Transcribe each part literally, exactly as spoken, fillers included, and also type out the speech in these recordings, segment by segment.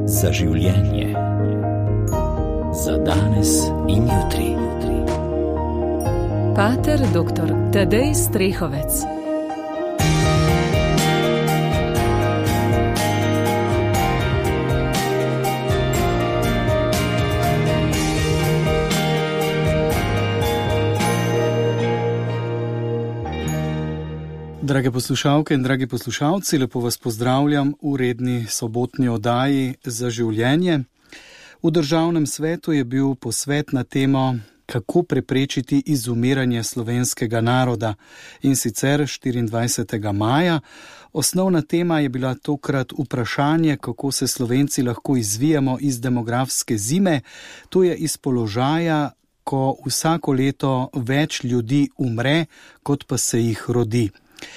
za življenje. Za danes in jutri. Pater doktor Tadej Strehovec. Drage poslušalke in dragi poslušalci, lepo vas pozdravljam v redni sobotni oddaji Za življenje. V Državnem svetu je bil posvet na temo, kako preprečiti izumiranje slovenskega naroda, in sicer štiriindvajsetega maja. Osnovna tema je bila tokrat vprašanje, kako se Slovenci lahko izvijamo iz demografske zime, to je iz položaja, ko vsako leto več ljudi umre, kot pa se jih rodi.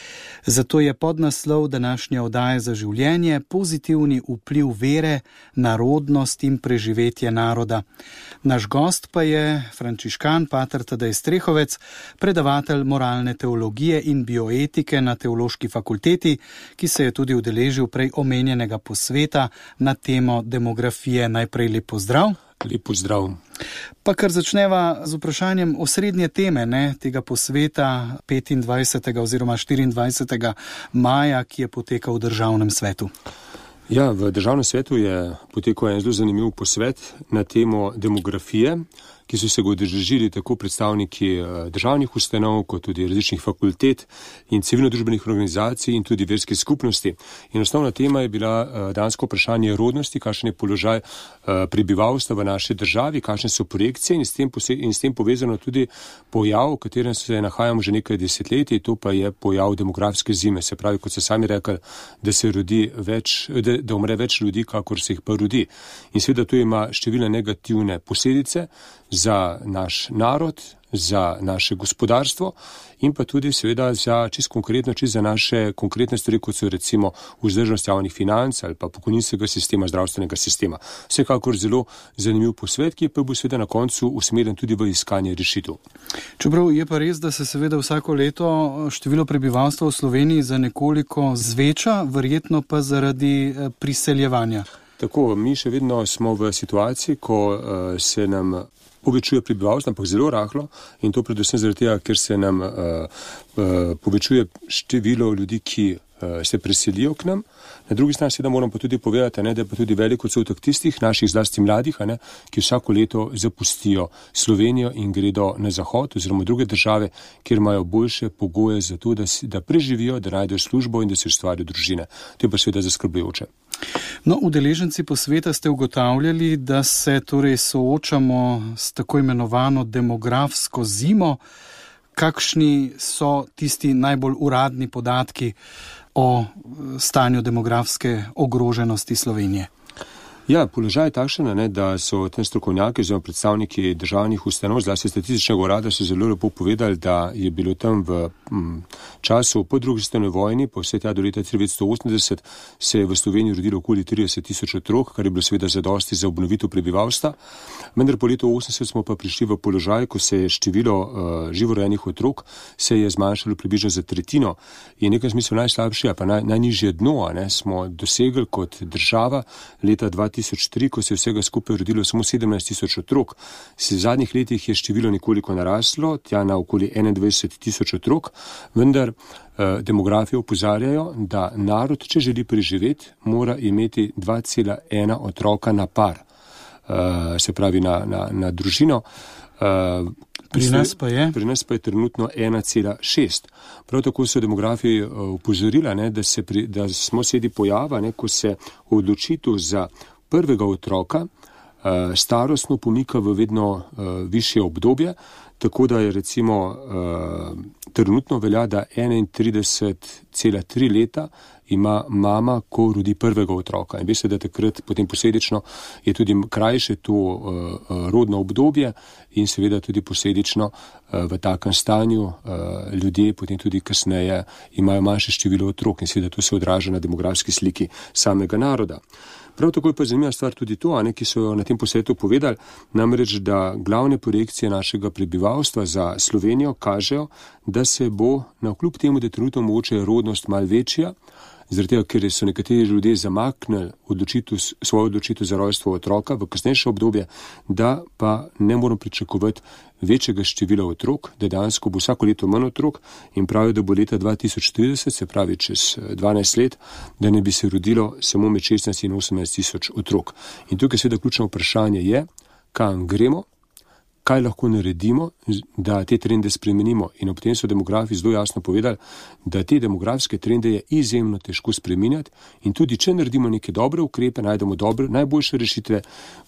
Zato je podnaslov današnje oddaje Za življenje pozitivni vpliv vere, narodnost in preživetje naroda. Naš gost pa je frančiškan pater Tadej Strehovec, predavatelj moralne teologije in bioetike na Teološki fakulteti, ki se je tudi udeležil prej omenjenega posveta na temo demografije. Najprej lep pozdrav. Lep pozdrav. Pa kar začneva z vprašanjem osrednje teme ne, tega posveta petindvajsetega oziroma štiriindvajsetega maja, ki je potekal v Državnem svetu. Ja, v Državnem svetu je potekal en zelo zanimiv posvet na temo demografije, ki so se ga udeležili tako predstavniki državnih ustanov, kot tudi različnih fakultet in civilno-družbenih organizacij in tudi verskih skupnosti. In osnovna tema je bila dansko vprašanje rodnosti, kakšen je položaj prebivalstva v naši državi, kakšne so projekcije in s tem, in s tem povezano tudi pojav, v katerem se nahajamo že nekaj desetletij, to pa je pojav demografske zime. Se pravi, kot ste sami rekli, da se rodi več, da, da umre več ljudi, kakor se jih pa rodi. In seveda to ima številne negativne posledice za naš narod, za naše gospodarstvo in pa tudi seveda za čist konkretno, čist za naše konkretne stvari, kot so recimo vzdržnost javnih financ ali pa pokojninskega sistema, zdravstvenega sistema. Vsekakor zelo zanimiv posvet, ki je pa bil seveda na koncu usmerjen tudi v iskanje rešitev. Čeprav je pa res, da se seveda vsako leto število prebivalstva v Sloveniji za nekoliko zveča, verjetno pa zaradi priseljevanja. Tako, mi še vedno smo v situaciji, ko uh, se nam povečuje prebivalstvo, ampak zelo rahlo, in to predvsem zaradi tega, ker se nam uh, uh, povečuje število ljudi, ki uh, se preselijo k nam. Na drugi strani seveda moram pa tudi povedati, ne, da je pa tudi velik odstotek tistih naših zlasti mladih, ne, ki vsako leto zapustijo Slovenijo in gredo na zahod oziroma druge države, kjer imajo boljše pogoje za to, da, da preživijo, da najdejo službo in da se ustvarijo družine. To je pa seveda zaskrbljujoče. No, udeleženci posveta ste ugotavljali, da se torej soočamo s tako imenovano demografsko zimo. Kakšni so tisti najbolj uradni podatki o stanju demografske ogroženosti Slovenije? Ja, položaj je takšen, ne, da so tem strokovnjaki oziroma predstavniki državnih ustanov, zlasti statističnega urada, so zelo lepo povedali, da je bilo tam v m, času po drugi svetovni vojni, po vse tja do leta devetnajststo osemdeset, se je v Sloveniji rodilo okoli trideset tisoč otrok, kar je bilo seveda zadosti za obnovitev prebivalstva. Vendar po letu osemdeset smo pa prišli v položaj, ko se je število uh, živorojenih otrok se je zmanjšalo približno za tretjino. In nekaj smislu najslabše, pa naj, najnižje dno, ne, smo dosegli kot država leta dva tisoč tri, ko se je vsega skupaj rodilo samo sedemnajst tisoč otrok. V zadnjih letih je število nekoliko naraslo, tja na okoli enaindvajset tisoč otrok, vendar eh, demografi opozarjajo, da narod, če želi preživeti, mora imeti dva cela ena otroka na par, eh, se pravi na, na, na družino. Eh, Pri nas pa je? Pri nas pa je trenutno ena cela šest. Prav tako so demografi upozorila, ne, da, se pri, da smo sredi pojava, ne, ko se odločitev za prvega otroka uh, starostno pomika v vedno uh, višje obdobje, tako da je recimo uh, trenutno velja, da enaintrideset cela tri leta ima mama, ko rodi prvega otroka. In veste, da takrat potem posledično je tudi krajše to uh, rodno obdobje in seveda tudi posledično uh, v takem stanju uh, ljudje potem tudi kasneje imajo manjše število otrok in seveda to se odraža na demografski sliki samega naroda. Prav tako je pa zanimiva stvar tudi to, a ne, ki so na tem posvetu povedali, namreč, da glavne projekcije našega prebivalstva za Slovenijo kažejo, da se bo navkljub temu, da trenutno mogoče rodnost malo večja, zaradi tega, ker so nekateri ljudje zamaknili odločitev, svojo odločitev za rojstvo otroka v kasnejše obdobje, da pa ne moramo pričakovati večjega števila otrok, da dejansko bo vsako leto manj otrok in pravijo, da bo leta dva tisoč trideset, se pravi čez dvanajst let, da ne bi se rodilo samo med šestnajst in osemnajst tisoč otrok. In tukaj seveda ključno vprašanje je, kam gremo, kaj lahko naredimo, da te trende spremenimo. In ob tem so demografi zelo jasno povedali, da te demografske trende je izjemno težko spreminjati in tudi, če naredimo neke dobre ukrepe, najdemo dobre, najboljše rešitve,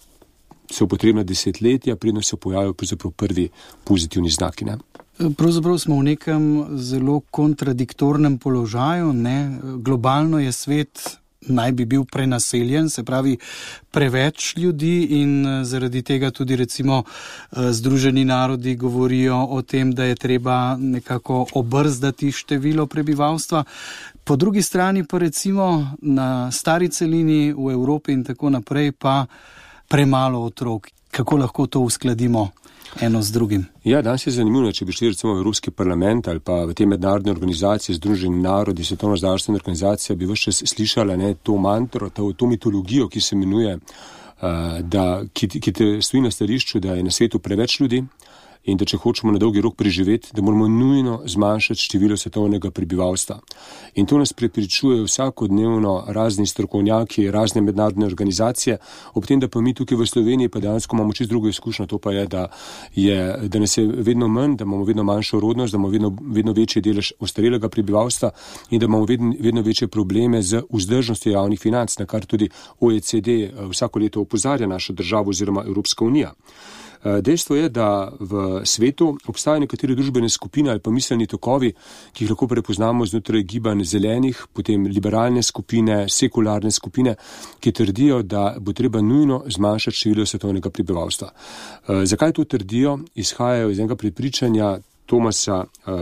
so potrebna desetletja, predno se pojavijo pravzaprav prvi pozitivni znaki. Ne? Pravzaprav smo v nekem zelo kontradiktornem položaju. Ne? Globalno je svet naj bi bil prenaseljen, se pravi preveč ljudi in zaradi tega tudi recimo Združeni narodi govorijo o tem, da je treba nekako obrzdati število prebivalstva. Po drugi strani pa recimo na stari celini v Evropi in tako naprej pa premalo otrok. Kako lahko to uskladimo eno z drugim? Ja, danes je zanimivo, če bi šli recimo v Evropski parlament ali pa v te mednarodne organizacije, Združeni narodi, Svetovna zdravstvena organizacija, bi vse slišala ne, to mantro, to, to mitologijo, ki se imenuje, uh, da, ki, ki te stoji na stališču, da je na svetu preveč ljudi in da če hočemo na dolgi rok preživeti, da moramo nujno zmanjšati število svetovnega prebivalstva. In to nas prepričuje vsakodnevno razni strokovnjaki, razne mednarodne organizacije, ob tem, da pa mi tukaj v Sloveniji pa dejansko imamo čisto drugo izkušnjo, to pa je, da, je, da nas je vedno manj, da imamo vedno manjšo rodnost, da imamo vedno, vedno večji delež ostarelega prebivalstva in da imamo vedno, vedno večje probleme z vzdržnostjo javnih financ, na kar tudi O E C D vsako leto opozarja našo državo oziroma Evropska unija. Dejstvo je, da v svetu obstajajo nekatere družbene skupine ali pa miselni tokovi, ki jih lahko prepoznamo znotraj gibanj zelenih, potem liberalne skupine, sekularne skupine, ki trdijo, da bo treba nujno zmanjšati število svetovnega prebivalstva. Zakaj to trdijo? Izhajajo iz enega prepričanja Thomasa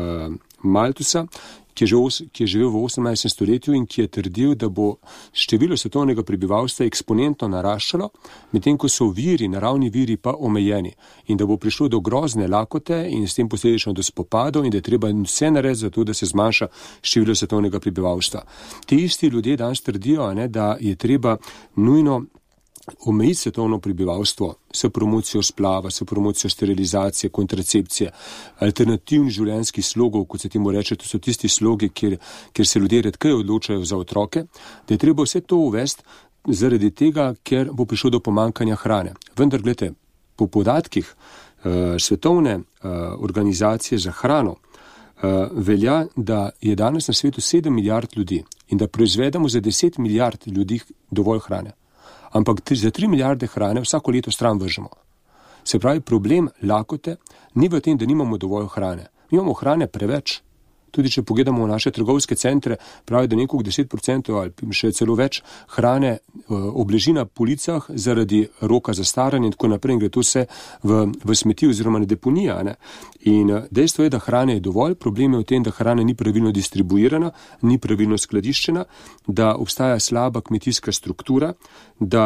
Malthusa, ki je, že, ki je živel v osemnajstem stoletju in ki je trdil, da bo število svetovnega prebivalstva eksponentno naraščalo, medtem ko so viri, naravni viri pa omejeni in da bo prišlo do grozne lakote in s tem posledično do spopadov in da je treba vse narediti za to, da se zmanjša število svetovnega prebivalstva. Ti isti ljudje danes trdijo, ne, da je treba nujno omejiti svetovno prebivalstvo s promocijo splava, s promocijo sterilizacije, kontracepcije, alternativnih življenjskih slogov, kot se temu reče, to so tisti slogi, kjer, kjer se ljudje redkeje odločajo za otroke, da je treba vse to uvesti zaradi tega, ker bo prišlo do pomankanja hrane. Vendar, gledajte, po podatkih uh, svetovne uh, organizacije za hrano uh, velja, da je danes na svetu sedem milijard ljudi in da proizvedemo za deset milijard ljudi dovolj hrane. Ampak za tri milijarde hrane vsako leto stran vržemo. Se pravi, problem lakote ni v tem, da nimamo dovolj hrane. Mi imamo hrane preveč. Tudi če pogledamo v naše trgovske centre, pravi, da nekog deset procentov ali še celo več hrane obleži na policah zaradi roka za staranje in tako naprej in gre to vse v, v smeti oziroma na deponija. Ne? In dejstvo je, da hrane je dovolj, problem je v tem, da hrana ni pravilno distribuirana, ni pravilno skladiščena, da obstaja slaba kmetijska struktura, da,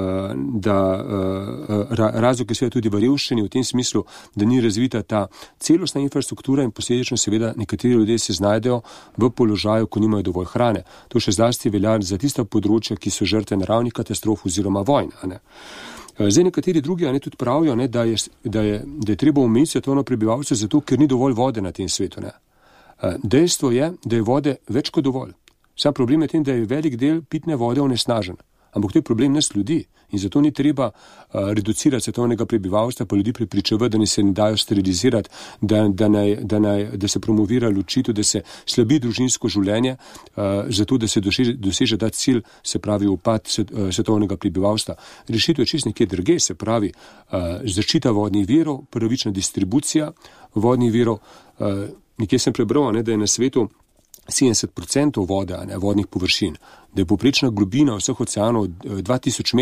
da razlog je seveda tudi v revščini v tem smislu, da ni razvita ta celostna infrastruktura in posledično seveda nekateri ljudje se znajdejo v položaju, ko nimajo dovolj hrane. To še zlasti velja za tista področja, ki so žrtve naravnih katastrof oziroma vojn. Ne? Zdaj nekateri drugi ne, tudi pravijo, ne, da, je, da, je, da je treba omejiti svetovno prebivalstvo zato, ker ni dovolj vode na tem svetu. Ne? Dejstvo je, da je vode več kot dovolj. Sam problem je tem, da je velik del pitne vode onesnažen. Ampak to je problem nas ljudi in zato ni treba uh, reducirati svetovnega prebivalstva, pa ljudi prepričevati, da ne se ne dajo sterilizirati, da, da, naj, da, naj, da se promovira ločitev, da se slabi družinsko življenje, uh, zato da se doseže, doseže ta cilj, se pravi upad svet, uh, svetovnega prebivalstva. Rešitev je čist nekje drugje, se pravi uh, zaščita vodnih virov, pravična distribucija vodnih virov. Uh, nekje sem prebral, ne, da je na svetu sedemdeset procentov vode, ne, vodnih površin, da je povprečna globina vseh oceanov dva tisoč metrov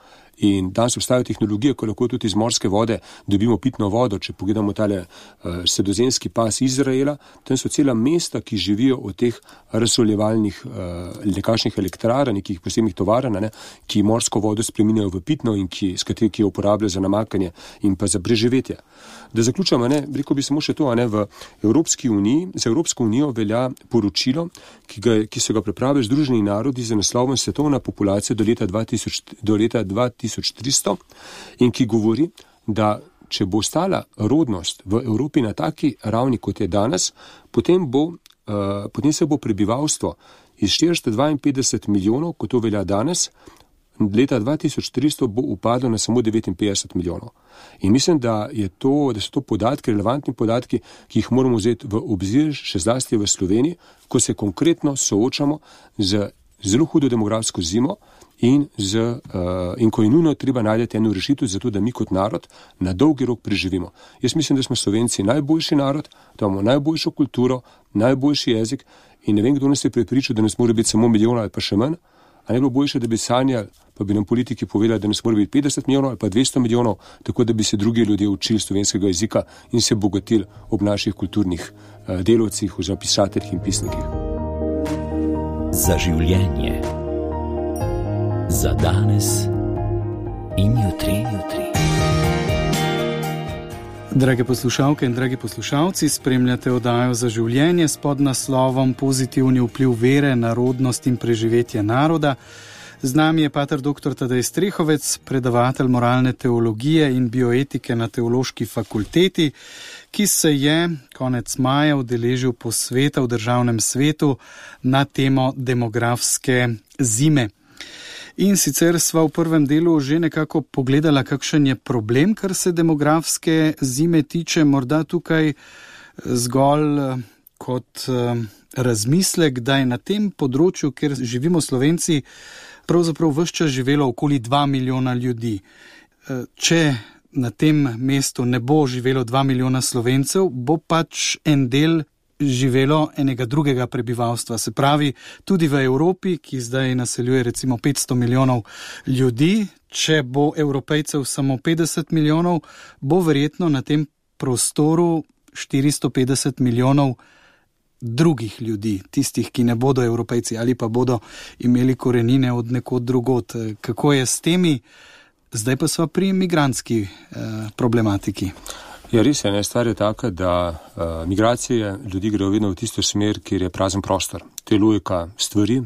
In danes obstajajo tehnologije, ko lahko tudi iz morske vode dobimo pitno vodo. Če pogledamo tale uh, sredozemski pas Izraela, tam so cela mesta, ki živijo od teh razsoljevalnih uh, nekakšnih elektrarn, nekih posebnih tovarn, ne, ki morsko vodo spreminjajo v pitno in ki, s kateri, ki jo uporabljajo za namakanje in pa za preživetje. Da zaključamo, ne, rekel bi samo še to, ne, v Evropski uniji, za Evropsko unijo velja poročilo, ki, ga, ki so ga pripravili Združeni narodi za naslovom Svetovna populacija do leta dva tisoč, do leta dva tisoč tristo in ki govori, da če bo ostala rodnost v Evropi na taki ravni, kot je danes, potem, bo, uh, potem se bo prebivalstvo iz štiristo dvainpetdeset milijonov, kot to velja danes, leta dva tisoč tristo bo upadlo na samo devetinpetdeset milijonov. In mislim, da, je to, da so to podatki, relevantni podatki, ki jih moramo vzeti v obzir, še zlasti v Sloveniji, ko se konkretno soočamo z zelo hudo demografsko zimo in, z, uh, in ko je nujno treba najti eno rešitev za to, da mi kot narod na dolgi rok preživimo. Jaz mislim, da smo Slovenci najboljši narod, da imamo najboljšo kulturo, najboljši jezik in ne vem, kdo nas je prepričal, da nas mora biti samo milijon ali pa še manj. A ne bilo boljše, da bi sanjali, pa bi nam politiki povedali, da nas mora biti petdeset milijonov ali pa dvesto milijonov, tako da bi se drugi ljudje učili slovenskega jezika in se bogatili ob naših kulturnih uh, delavcih oziroma pisateljih in pisnikih. Za življenje. Za danes in jutri, jutri. Drage poslušalke in dragi poslušalci, spremljate oddajo Za življenje s podnaslovom Pozitivni vpliv vere na rodnost in preživetje naroda. Z nami je pater doktor Tadej Strehovec, predavatelj moralne teologije in bioetike na Teološki fakulteti, ki se je konec maja udeležil posveta v Državnem svetu na temo demografske zime. In sicer sva v prvem delu že nekako pogledala, kakšen je problem, kar se demografske zime tiče, morda tukaj zgolj kot razmislek, da je na tem področju, kjer živimo Slovenci, pravzaprav ves čas živelo okoli dva milijona ljudi. Če na tem mestu ne bo živelo dva milijona Slovencev, bo pač en del živelo enega drugega prebivalstva. Se pravi, tudi v Evropi, ki zdaj naseljuje recimo petsto milijonov ljudi, če bo Evropejcev samo petdeset milijonov, bo verjetno na tem prostoru štiristo petdeset milijonov drugih ljudi, tistih, ki ne bodo Evropejci ali pa bodo imeli korenine od nekod drugod. Kako je s temi? Zdaj pa sva pri migrantski eh, problematiki. Ja, res je, ne, stvar je taka, da uh, migracije ljudi grejo vedno v tisto smer, kjer je prazen prostor. To je logika stvari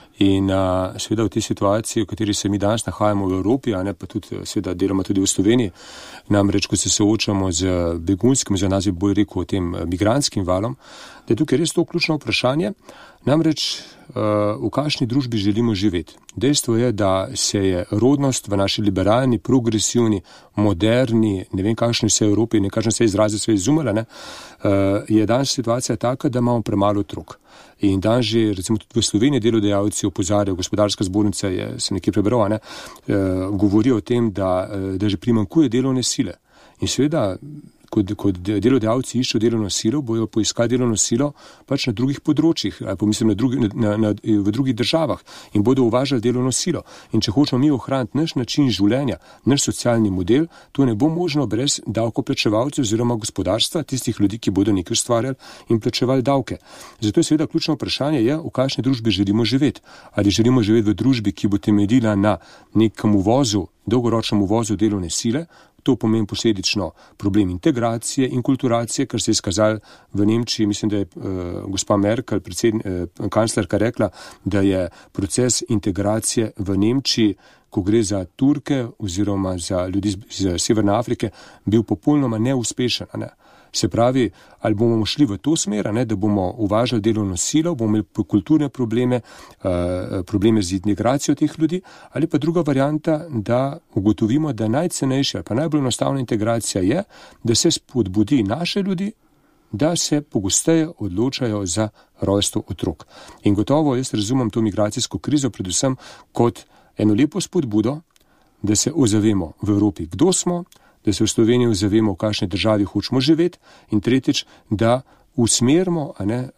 in uh, seveda v tej situaciji, v kateri se mi danes nahajamo v Evropi, a ne pa tudi seveda delamo tudi v Sloveniji, namreč, ko se soočamo z begunskim, za nas je bolj rekel o tem migrantskim valom, da je tukaj res to ključno vprašanje, namreč uh, v kakšni družbi želimo živeti. Dejstvo je, da se je rodnost v naši liberalni, progresivni, moderni, ne vem kakšni vse Evropi, ne kažem vse izraze, sve izumele, ne, uh, je danes situacija taka, da imamo premalo otrok. In danes že, recimo tudi v Sloveniji delodajalci opozarjajo, gospodarska zbornica je, se nekje prebral, ne, uh, govori o tem, da, uh, da že primanjkuje delovne sile. In seveda, Kot, kot delodajalci iščejo delovno silo, bojo poiskali delovno silo pač na drugih področjih, ali pa mislim na drugi, na, na, v drugih državah in bodo uvažali delovno silo. In če hočemo mi ohraniti naš način življenja, naš socialni model, to ne bo možno brez davkoplačevalcev oziroma gospodarstva, tistih ljudi, ki bodo nekaj ustvarjali in plačevali davke. Zato je seveda ključno vprašanje, je, v kakšni družbi želimo živeti. Ali želimo živeti v družbi, ki bo temeljila na nekem uvozu, dolgoročnem uvozu delovne sile. To pomeni posledično problem integracije in kulturacije, kar se je izkazalo v Nemčiji. Mislim, da je uh, gospa Merkel, predsedn, uh, kanclerka, rekla, da je proces integracije v Nemčiji, ko gre za Turke oziroma za ljudi iz, iz Severne Afrike, bil popolnoma neuspešen. Ne? Se pravi, ali bomo šli v to smer, ne, da bomo uvažali delovno silo, bomo imeli kulturne probleme, uh, probleme z integracijo teh ljudi, ali pa druga varianta, da ugotovimo, da najcenejša, pa najbolj enostavna integracija je, da se spodbudi naše ljudi, da se pogosteje odločajo za rojstvo otrok. In gotovo jaz razumem to migracijsko krizo predvsem kot eno lepo spodbudo, da se ozavemo v Evropi, kdo smo, da se v Sloveniji ozavemo, v kakšni državi hočemo živeti in tretjič, da usmerimo, a ne,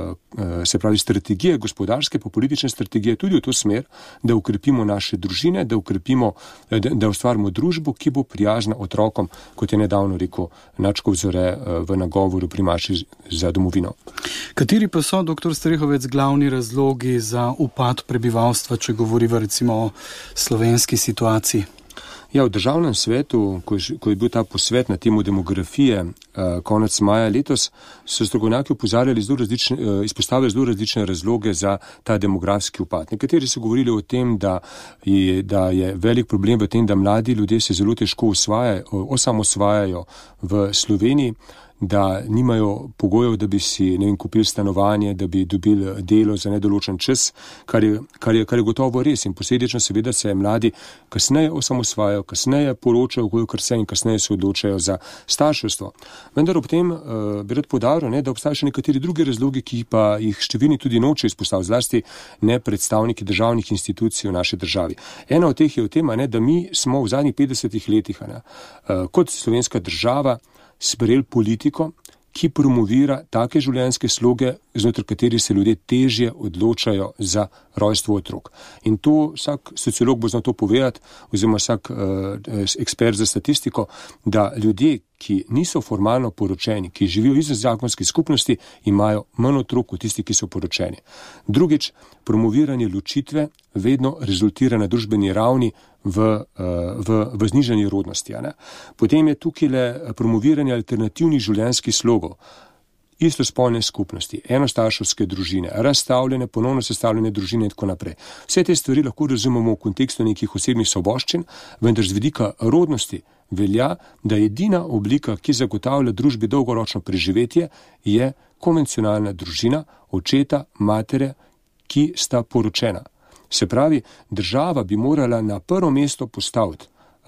se pravi, strategije, gospodarske pa politične strategije tudi v to smer, da ukrepimo naše družine, da ukrepimo, da, da ustvarimo družbo, ki bo prijazna otrokom, kot je nedavno rekel Načkov Zore v nagovoru pri Marši za domovino. Kateri pa so, doktor Strehovec, glavni razlogi za upad prebivalstva, če govoriva recimo o slovenski situaciji? Ja, v državnem svetu, ko je, ko je bil ta posvet na temo demografije eh, konec maja letos, so strokovnjaki opozarjali zelo različne, eh, izpostavili zelo različne razloge za ta demografski upad. Nekateri so govorili o tem, da je, da je velik problem v tem, da mladi ljudje se zelo težko osvajajo, osamosvajajo v Sloveniji, da nimajo pogojev, da bi si, ne vem, kupili stanovanje, da bi dobili delo za nedoločen čas, kar je, kar je, kar je gotovo res. In posledično seveda se mladi kasneje osamosvajajo, kasneje poročajo, kolikor se in kasneje se odločajo za starševstvo. Vendar ob tem uh, bi rad poudaril, ne, da obstajajo še nekateri drugi razlogi, ki pa jih številni tudi nočejo izpostaviti, zlasti ne predstavniki državnih institucij v naši državi. Ena od teh je v tem, ne, da mi smo v zadnjih petdesetih letih ne, uh, kot slovenska država sprejeli politiko, ki promovira take življenjske sloge, znotraj kateri se ljudje težje odločajo za rojstvo otrok. In to vsak sociolog bo znal to povedati, oziroma vsak uh, ekspert za statistiko, da ljudje, ki niso formalno poročeni, ki živijo izven zakonske skupnosti, imajo manj otrok kot tisti, ki so poročeni. Drugič, promoviranje ločitve vedno rezultira na družbeni ravni v, v, v znižanju rodnosti. Ne? Potem je tukaj le promoviranje alternativnih življenjskih slogov, istospolne skupnosti, enostarševske družine, razstavljene, ponovno sestavljene družine in tako naprej. Vse te stvari lahko razumemo v kontekstu nekih osebnih svoboščin, vendar z vidika rodnosti velja, da edina oblika, ki zagotavlja družbi dolgoročno preživetje, je konvencionalna družina, očeta, matere, ki sta poročena. Se pravi, država bi morala na prvo mesto postaviti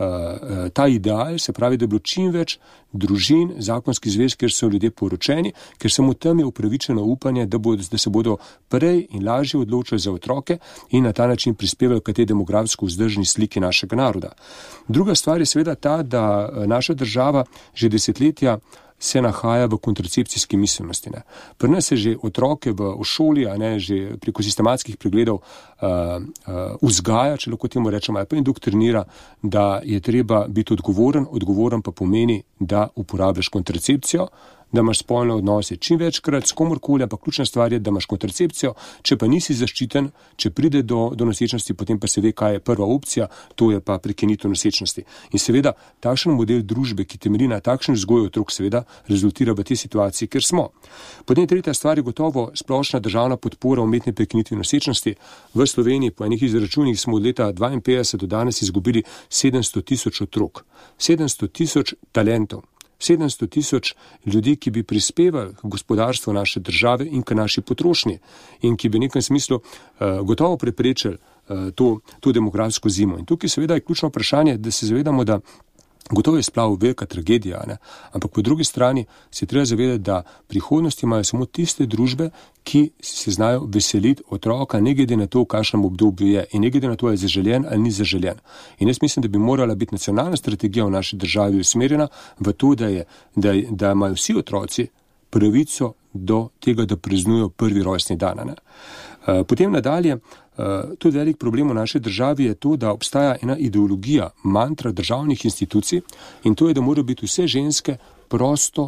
uh, ta ideal, se pravi, da bi bilo čim več družin, zakonskih zvez, kjer so ljudje poročeni, ker samo tam je upravičeno upanje, da, bo, da se bodo prej in lažje odločili za otroke in na ta način prispevali k tej demografsko vzdržni sliki našega naroda. Druga stvar je seveda ta, da naša država že desetletja se nahaja v kontracepcijski miselnosti. Ne. Pri nas se že otroke v, v šoli, a ne, že preko sistematskih pregledov uh, uh, vzgaja, če lahko temu rečemo, pa indoktrinira, da je treba biti odgovoren, odgovoren pa pomeni, da uporabljaš kontracepcijo, da imaš spolne odnose čim večkrat s komorkoli, ampak ključna stvar je, da imaš kontracepcijo, če pa nisi zaščiten, če pride do, do nosečnosti, potem pa se ve, kaj je prva opcija, to je pa prekinitev nosečnosti. In seveda, takšen model družbe, ki temelji na takšen vzgoju otrok, seveda rezultira v tej situaciji, kjer smo. Potem tretja stvar je gotovo splošna državna podpora umetne prekinitve nosečnosti. V Sloveniji po enih izračunih smo od leta dvainpetdeset do danes izgubili sedemsto tisoč otrok. sedemsto tisoč talentov. sedemsto tisoč ljudi, ki bi prispevali k gospodarstvu naše države in k naši potrošnji in ki bi v nekem smislu uh, gotovo preprečili uh, to, to demografsko zimo. In tukaj seveda je ključno vprašanje, da se zavedamo, da gotovo je splav velika tragedija, ne? Ampak po drugi strani se treba zavedati, da prihodnosti imajo samo tiste družbe, ki se znajo veseliti otroka, ne glede na to, v kakšnem obdobju je in ne glede na to, je zaželjen ali ni zaželjen. In jaz mislim, da bi morala biti nacionalna strategija v naši državi usmerjena v to, da, je, da, da imajo vsi otroci pravico do tega, da praznujejo prvi rojstni dan. Ne? Potem nadalje, tudi velik problem v naši državi je to, da obstaja ena ideologija, mantra državnih institucij in to je, da morajo biti vse ženske prosto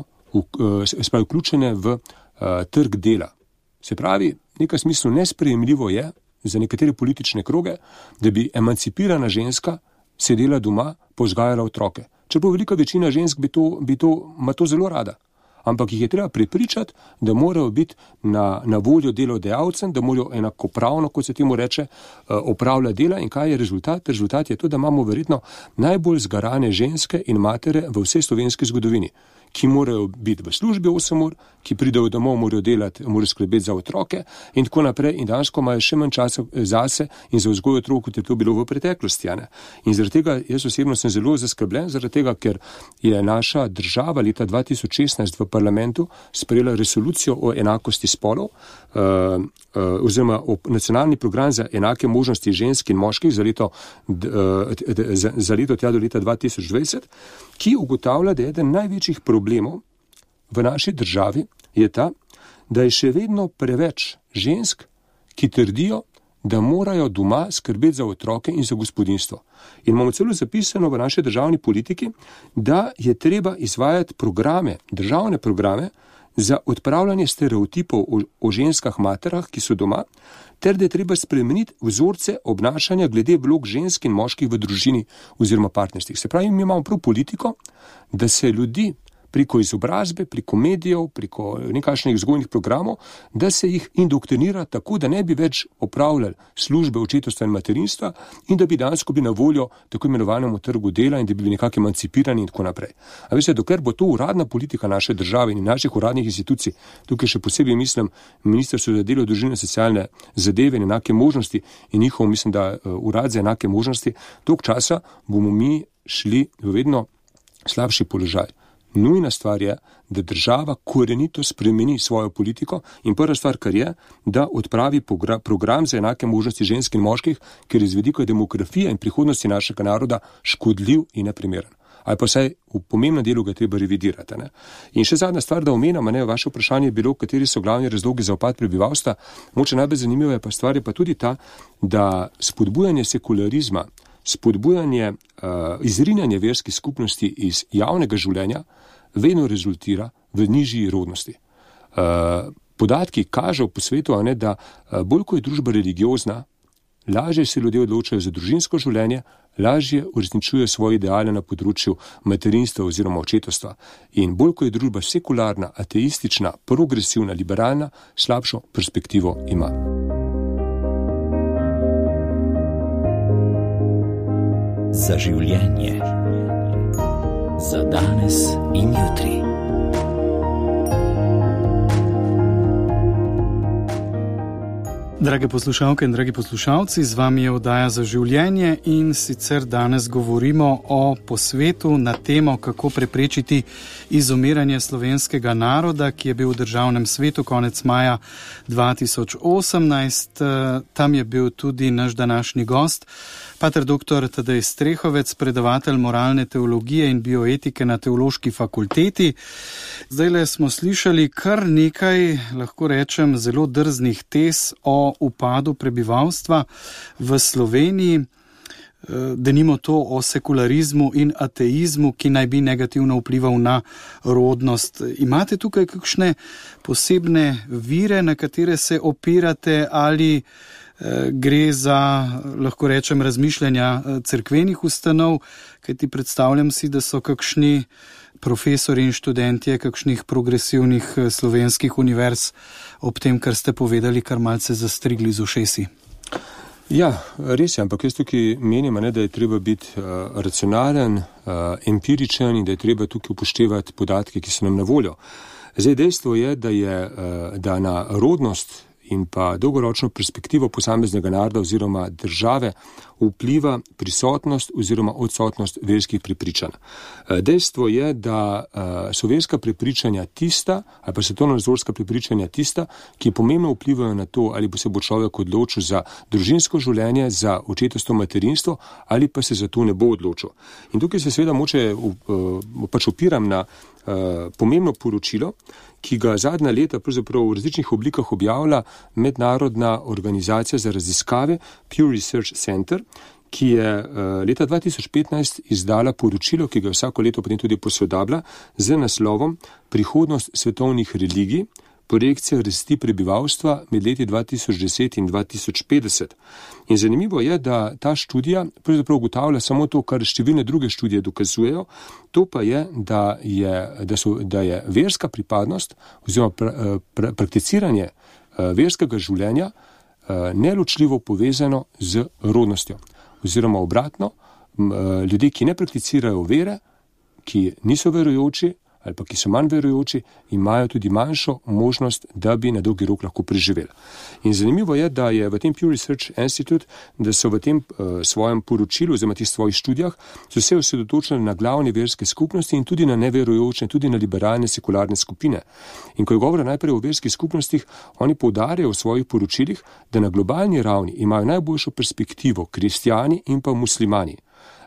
vključene v trg dela. Se pravi, v nekem smislu nesprejemljivo je za nekatere politične kroge, da bi emancipirana ženska sedela doma, povzgajala otroke. Čeprav velika večina žensk bi to, bi to, ima to zelo rada. Ampak jih je treba prepričati, da morajo biti na, na voljo delodajalcem, da morajo enakopravno, kot se temu reče, opravljati dela. In kaj je rezultat? Rezultat je to, da imamo verjetno najbolj zgarane ženske in matere v vsej slovenski zgodovini, ki morajo biti v službi osem ur, ki pridejo domov, morajo delati, morajo skrbeti za otroke in tako naprej. In danes imajo še manj časa zase in za vzgojo otrok, kot je to bilo v preteklosti. Ne? In zaradi tega jaz osebno sem zelo zaskrbljen, zaradi tega, ker je naša država leta dva tisoč šestnajst v parlamentu sprejela resolucijo o enakosti spolov, uh, uh, oziroma o nacionalni program za enake možnosti žensk in moških za leto, uh, za, za leto tja do leta dva tisoč dvajset, ki ugotavlja, da je eden največjih problemov v naši državi je ta, da je še vedno preveč žensk, ki trdijo, da morajo doma skrbeti za otroke in za gospodinjstvo. In imamo celo zapisano v naši državni politiki, da je treba izvajati programe, državne programe, za odpravljanje stereotipov o, o ženskah materah, ki so doma, ter da je treba spremeniti vzorce obnašanja glede vlog žensk in moških v družini oziroma partnerstvih. Se pravi, mi imamo prav politiko, da se ljudi preko izobrazbe, preko medijev, preko nekakšnih vzgojnih programov, da se jih indoktrinira tako, da ne bi več opravljali službe očetovstva in materinstva in da bi dejansko bili na voljo tako imenovanemu trgu dela in da bi bili nekako emancipirani in tako naprej. A veste, dokler bo to uradna politika naše države in naših uradnih institucij, tukaj še posebej mislim Ministrstvo za delo, družino in socialne zadeve in enake možnosti in njihov, mislim, da urad za enake možnosti, toliko časa bomo mi šli v vedno slabši položaj. Nujna stvar je, da država korenito spremeni svojo politiko in prva stvar, kar je, da odpravi program za enake možnosti žensk in moških, ker iz vidika demografije in prihodnosti našega naroda škodljiv in neprimeren. Ali pa vsaj v pomembnem delu ga treba revidirati. Ne? In še zadnja stvar, da omenjam, ne, vaše vprašanje je bilo, kateri so glavni razlogi za upad prebivalstva. Moče najbolj zanimivo je pa stvar je pa tudi ta, da spodbujanje sekularizma, spodbujanje, uh, izrinjanje verskih skupnosti iz javnega življenja vedno rezultira v nižji rodnosti. Uh, podatki kažejo po svetu, ne, da uh, bolj ko je družba religiozna, lažje se ljudje odločajo za družinsko življenje, lažje uresničujejo svoje ideale na področju materinstva oziroma očetovstva. In bolj ko je družba sekularna, ateistična, progresivna, liberalna, slabšo perspektivo ima. Za življenje. Za danes in jutri. Drage poslušalke in dragi poslušalci, z vami je oddaja Za življenje in sicer danes govorimo o posvetu na temo, kako preprečiti izumiranje slovenskega naroda, ki je bil v Državnem svetu konec maja dva tisoč osemnajst. Tam je bil tudi naš današnji gost, pater doktor Tadej Strehovec, predavatelj moralne teologije in bioetike na Teološki fakulteti. Zdajle smo slišali kar nekaj, lahko rečem, zelo drznih tez o upadu prebivalstva v Sloveniji, denimo to o sekularizmu in ateizmu, ki naj bi negativno vplival na rodnost. Imate tukaj kakšne posebne vire, na katere se opirate, ali gre za, lahko rečem, razmišljanja cerkvenih ustanov, kajti predstavljam si, da so kakšni profesori in študentje kakšnih progresivnih slovenskih univerz ob tem, kar ste povedali, kar malce zastrigli z ušesi. Ja, res je, ampak jaz tukaj menim, ne, da je treba biti uh, racionalen, uh, empiričen in da je treba tukaj upoštevati podatke, ki so nam na voljo. Zdaj, dejstvo je, da je uh, da na rodnost in pa dolgoročno perspektivo posameznega naroda oziroma države vpliva prisotnost oziroma odsotnost verskih prepričanj. Dejstvo je, da so verska prepričanja tista, ali pa svetovnonazorska prepričanja tista, ki pomembno vplivajo na to, ali bo se bo človek odločil za družinsko življenje, za očetovstvo, materinstvo, ali pa se za to ne bo odločil. In tukaj se seveda moče pač opiram na pomembno poročilo, ki ga zadnja leta pravzaprav v različnih oblikah objavlja mednarodna organizacija za raziskave Pew Research Center, ki je leta dva tisoč petnajst izdala poročilo, ki ga vsako leto potem tudi posodablja, z naslovom Prihodnost svetovnih religij, projekcija rasti prebivalstva med leti dva tisoč deset in dva tisoč petdeset. In zanimivo je, da ta študija pravzaprav ugotavlja samo to, kar številne druge študije dokazujejo, to pa je, da je, da so, da je verska pripadnost oziroma pra, pra, prakticiranje verskega življenja neločljivo povezano z rodnostjo. Oziroma obratno, ljudje, ki ne prakticirajo vere, ki niso verujoči, ali pa ki so manj verujoči, imajo tudi manjšo možnost, da bi na dolgi rok lahko preživeli. In zanimivo je, da je v tem Pew Research Institute, da so v tem uh, svojem poročilu, oziroma tih svojih študijah, so se osredotočili na glavne verske skupnosti in tudi na neverujoče, tudi na liberalne, sekularne skupine. In ko je govora najprej o verskih skupnostih, oni poudarjajo v svojih poročilih, da na globalni ravni imajo najboljšo perspektivo kristjani in pa muslimani.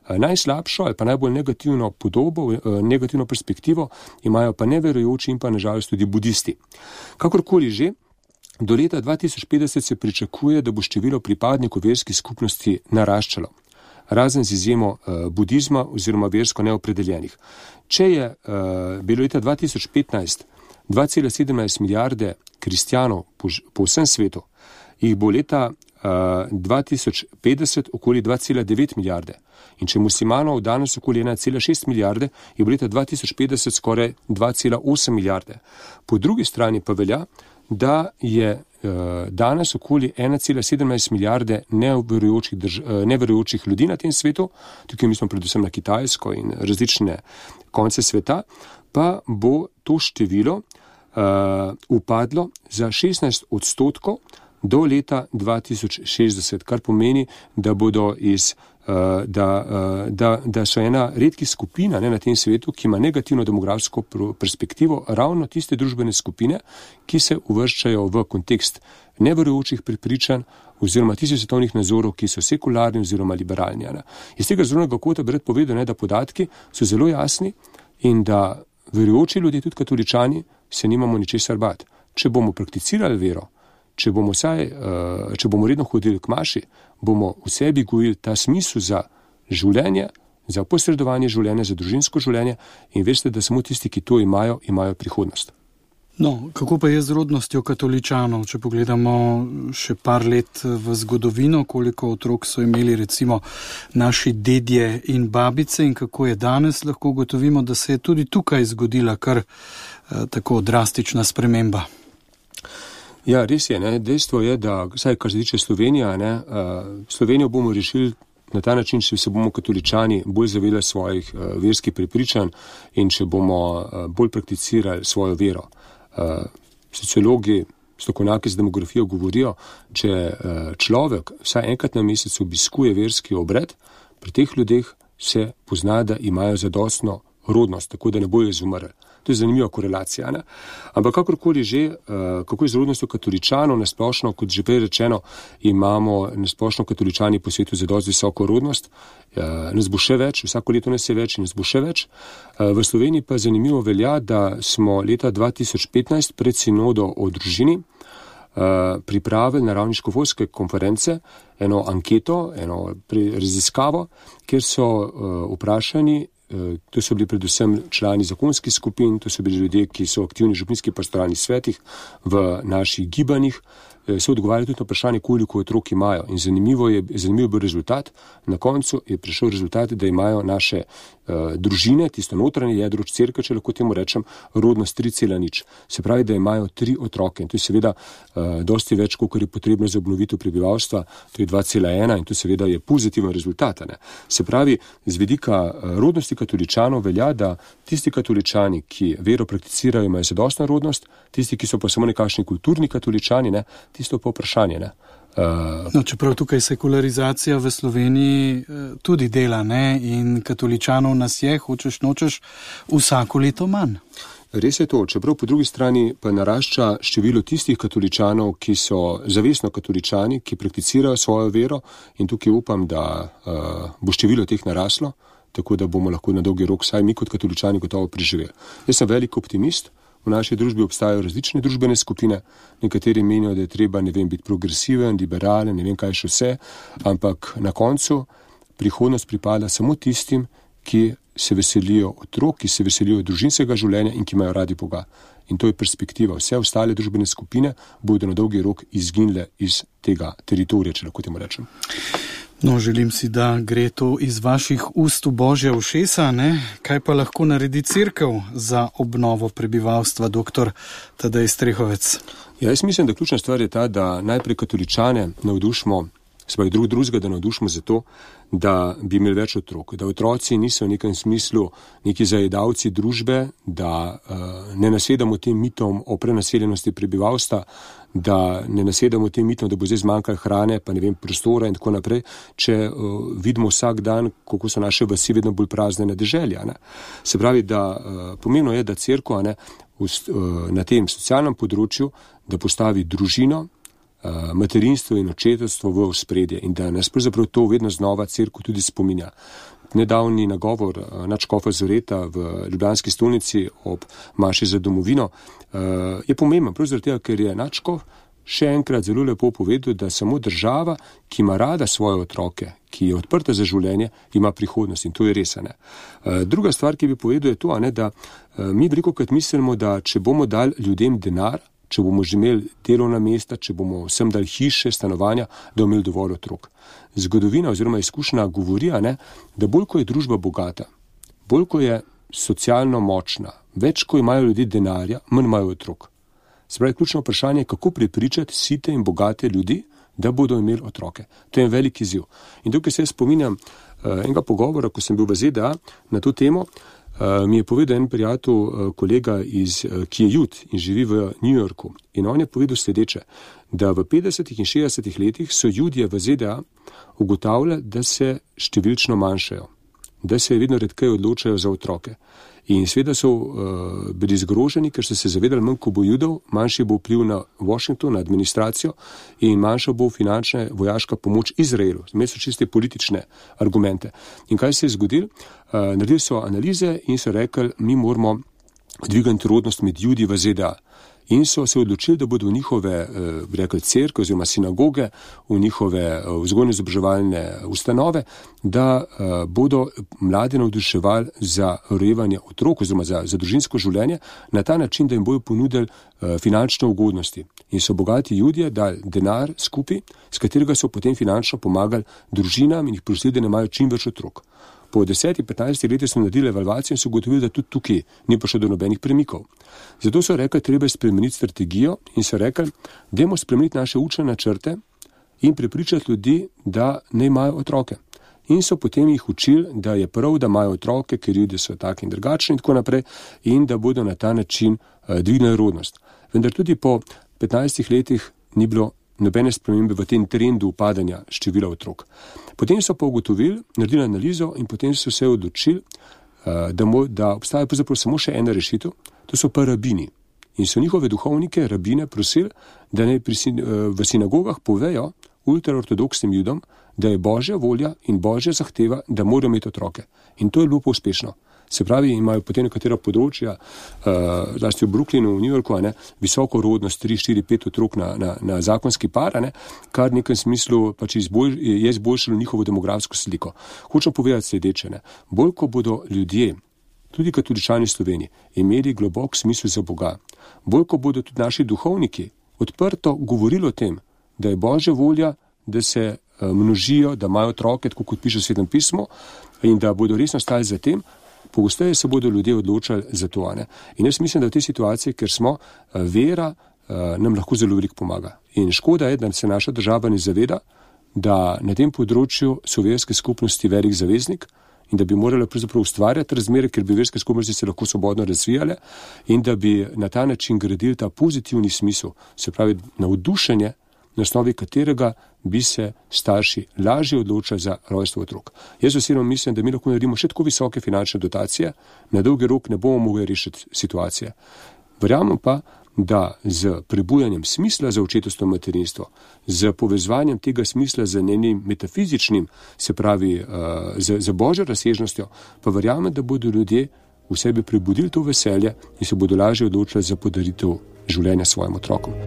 Najslabšo ali pa najbolj negativno podobo, negativno perspektivo imajo pa neverujoči in pa nažalost tudi budisti. Kakorkoli že, do leta dva tisoč petdeset se pričakuje, da bo število pripadnikov verskih skupnosti naraščalo, razen z izjemo uh, budizma oziroma versko neopredeljenih. Če je uh, bilo leta dva tisoč petnajst dva cela sedemnajst milijarde kristjanov po, po vsem svetu, jih bo leta uh, dva tisoč petdeset okoli dva cela devet milijarde. In če muslimanov danes okoli ena cela šest milijarde, je bo leta dva tisoč petdeset skoraj dva cela osem milijarde. Po drugi strani pa velja, da je uh, danes okoli ena cela sedemnajst milijarde neverujočih, drž, uh, neverujočih ljudi na tem svetu, tukaj mislim predvsem na Kitajsko in različne konce sveta, pa bo to število uh, upadlo za šestnajst odstotkov do leta dva tisoč šestdeset, kar pomeni, da bodo iz Da, da, da so ena redkih skupina ne, na tem svetu, ki ima negativno demografsko perspektivo, ravno tiste družbene skupine, ki se uvrščajo v kontekst neverujočih prepričanj oziroma tistih svetovnih nazorov, ki so sekularni oziroma liberalni. Ne. Iz tega zornega kota bi rad povedal, ne, da podatki so zelo jasni in da verujoči ljudje, tudi katoličani, se nimamo ničesar bati. Če bomo prakticirali vero, če bomo, vsaj, če bomo redno hodili k maši, bomo v sebi gojili ta smisel za življenje, za posredovanje življenja, za družinsko življenje in veste, da samo tisti, ki to imajo, imajo prihodnost. No, kako pa je z rodnostjo katoličanov, če pogledamo še par let v zgodovino, koliko otrok so imeli recimo naši dedje in babice in kako je danes, lahko ugotovimo, da se je tudi tukaj zgodila kar eh, tako drastična sprememba. Ja, res je. Ne? Dejstvo je, da, vsaj kar se tiče Slovenija, ne, uh, Slovenijo bomo rešili na ta način, če se bomo katoličani bolj zavedali svojih uh, verskih prepričanj in če bomo uh, bolj prakticirali svojo vero. Uh, sociologi, strokovnjaki z demografijo govorijo, če uh, človek vsaj enkrat na mesec obiskuje verski obred, pri teh ljudeh se pozna, da imajo zadostno rodnost, tako da ne bojo izumrli. To je zanimiva korelacija. Ne? Ampak kakorkoli že, kako je z rodnostjo katoličanov, nasplošno, kot že prej rečeno, imamo nasplošno katoličani po svetu zadosti visoko rodnost. Nas bo še več, vsako leto nas je več in nas bo še več. V Sloveniji pa zanimivo velja, da smo leta dva tisoč petnajst pred sinodo o družini pripravili na ravni škofovske konference eno anketo, eno raziskavo, kjer so vprašani. To so bili predvsem člani zakonskih skupin, to so bili ljudje, ki so aktivni v župnijskih pastoralnih svetih, v naših gibanjih, so odgovarjali tudi na vprašanje, koliko otrok imajo. In zanimivo je, zanimiv je bil rezultat. Na koncu je prišel rezultat, da imajo naše uh, družine, tisto notranje jedro cerkve, če lahko temu rečem, rodnost tri cela nič. Se pravi, da imajo tri otroke. In to je seveda uh, dosti več, koliko je potrebno za obnovitev prebivalstva, to je dva cela ena in to seveda je pozitiven rezultat. Ne? Se pravi, z vidika uh, rodnosti katoličanov velja, da tisti katoličani, ki vero prakticirajo, imajo zadostno rodnost, tisti, ki so pa samo nekakšni kulturni katoličani, ne, tisto pa vprašanje. Ne? Uh, no, čeprav tukaj sekularizacija v Sloveniji tudi dela, ne? In katoličanov nas je, hočeš nočeš, vsako leto manj. Res je to, čeprav po drugi strani pa narašča število tistih katoličanov, ki so zavestno katoličani, ki prakticirajo svojo vero in tukaj upam, da uh, bo število teh naraslo, tako da bomo lahko na dolgi rok, saj mi kot katoličani gotovo preživeli. Jaz sem velik optimist. V naši družbi obstajajo različne družbene skupine, nekateri menijo, da je treba, ne vem, biti progresiven, liberalen, ne vem kaj še vse, ampak na koncu prihodnost pripada samo tistim, ki se veselijo otrok, ki se veselijo družinskega življenja in ki imajo radi Boga. In to je perspektiva. Vse ostale družbene skupine bodo na dolgi rok izginile iz tega teritorija, če lahko temu rečem. No, želim si, da gre to iz vaših ust v Božja ušesa, ne? Kaj pa lahko naredi cerkev za obnovo prebivalstva, doktor Tadej Strehovec? Ja, jaz mislim, da ključna stvar je ta, da najprej katoličane navdušimo, svoj drug drugega, da navdušimo za to, da bi imeli več otrok, da otroci niso v nekem smislu neki zajedavci družbe, da uh, ne nasedamo tem mitom o prenaseljenosti prebivalstva, da ne nasedamo tem mitom, da bo zdaj zmanjkalo hrane, pa ne vem, prostora in tako naprej, če uh, vidimo vsak dan, kako so naše vasi vedno bolj prazne na deželi. Se pravi, da uh, pomembno je, da cerkev uh, na tem socialnem področju, da postavi družino, materinstvo in očetovstvo v ospredje in da nas pravzaprav to vedno znova cerkev tudi spominja. Nedavni nagovor nadškofa Zoreta v ljubljanski stolnici ob maši za domovino je pomemben, prav zaradi tega, ker je nadškof še enkrat zelo lepo povedal, da samo država, ki ima rada svoje otroke, ki je odprta za življenje, ima prihodnost in to je res. Ne? Druga stvar, ki bi povedal, je to, ne, da mi velikokrat mislimo, da če bomo dali ljudem denar, če bomo že imeli delovna mesta, če bomo vsem dali hiše, stanovanja, da bomo imeli dovolj otrok. Zgodovina oziroma izkušnja govori, ne, da bolj ko je družba bogata, bolj ko je socialno močna, več ko imajo ljudi denarja, manj imajo otrok. Se pravi, ključno vprašanje je, kako prepričati site in bogate ljudi, da bodo imeli otroke. To je en velik izziv. In tukaj se spominjam uh, enega pogovora, ko sem bil v Z D A na to temo, uh, mi je povedal en prijatelj, uh, kolega, iz, uh, ki je Jud in živi v New Yorku. In on je povedal sledeče, da v petdesetih in šestdesetih letih so Judje v Z D A ugotavljali, da se številčno manjšajo, da se vedno redkeje odločajo za otroke. In seveda so uh, bili zgroženi, ker so se zavedali, manj ko bo Judov, manjši bo vpliv na Washington, na administracijo in manjša bo finančna vojaška pomoč Izraelu. Zmed so čiste politične argumente. In kaj se je zgodilo? Uh, naredili so analize in so rekli, mi moramo dvigati rodnost med Judi v Z D A. In so se odločili, da bodo v njihove, bi rekli, cerkve oziroma sinagoge, v njihove vzgojno-izobraževalne ustanove, da bodo mlade navduševali za rojevanje otrok oziroma za, za družinsko življenje na ta način, da jim bodo ponudili finančne ugodnosti. In so bogati Judje dali denar skupaj, s katerega so potem finančno pomagali družinam in jih prosili, da ne imajo čim več otrok. Po desetih, petnajstih letih so naredili evalvacijo in so ugotovili, da tudi tukaj ni prišlo do nobenih premikov. Zato so rekli, treba je spremeniti strategijo in so rekli, dajmo spremeniti naše učne načrte in prepričati ljudi, da ne imajo otroke. In so potem jih učili, da je prav, da imajo otroke, ker ljudje so taki in drugačni in tako naprej in da bodo na ta način uh, dvignili rodnost. Vendar tudi po petnajstih letih ni bilo nobene spremembe v tem trendu upadanja števila otrok. Potem so pa ugotovili, naredili analizo in potem so se odločili, da, mo, da obstaja pravzaprav samo še ena rešitev, to so pa rabini. In so njihove duhovnike, rabine, prosili, da naj v sinagogah povejo ultraortodoksnim Judom, da je Božja volja in Božja zahteva, da morajo imeti otroke. In to je bilo pa uspešno. Se pravi, imajo potem nekatera področja, uh, zlasti v Brooklynu, v New Yorku, ne, visoko rodnost, tri, štiri, pet otrok na, na, na zakonski par, ne, kar v nekem smislu pač izbolj, je izboljšalo njihovo demografsko sliko. Hočem povedati sledeče, ne, bolj ko bodo ljudje, tudi katoličani v Sloveniji, imeli globok smisel za Boga, bolj ko bodo tudi naši duhovniki odprto govorili o tem, da je Božja volja, da se uh, množijo, da imajo otroke, tako kot piše v Svetem pismu, in da bodo resno stali za tem, pogosteje se bodo ljudje odločali za to. Ne? In jaz mislim, da v tej situaciji, ker smo, vera nam lahko zelo veliko pomaga. In škoda je, da se naša država ne zaveda, da na tem področju so verske skupnosti velik zaveznik in da bi morali pravzaprav ustvarjati razmere, ker bi verske skupnosti se lahko svobodno razvijale in da bi na ta način gradili ta pozitivni smisel, se pravi navdušenje, na osnovi katerega bi se starši lažje odločali za rojstvo otrok. Jaz osebno mislim, da mi lahko naredimo še tako visoke finančne dotacije, na dolgi rok ne bomo mogli rešiti situacije. Verjamem pa, da z prebujanjem smisla za očetovstvo in materinstvo, z povezovanjem tega smisla z njenim metafizičnim, se pravi uh, z, z Božjo razsežnostjo, pa verjamem, da bodo ljudje v sebi prebudili to veselje in se bodo lažje odločili za podaritev življenja svojim otrokom.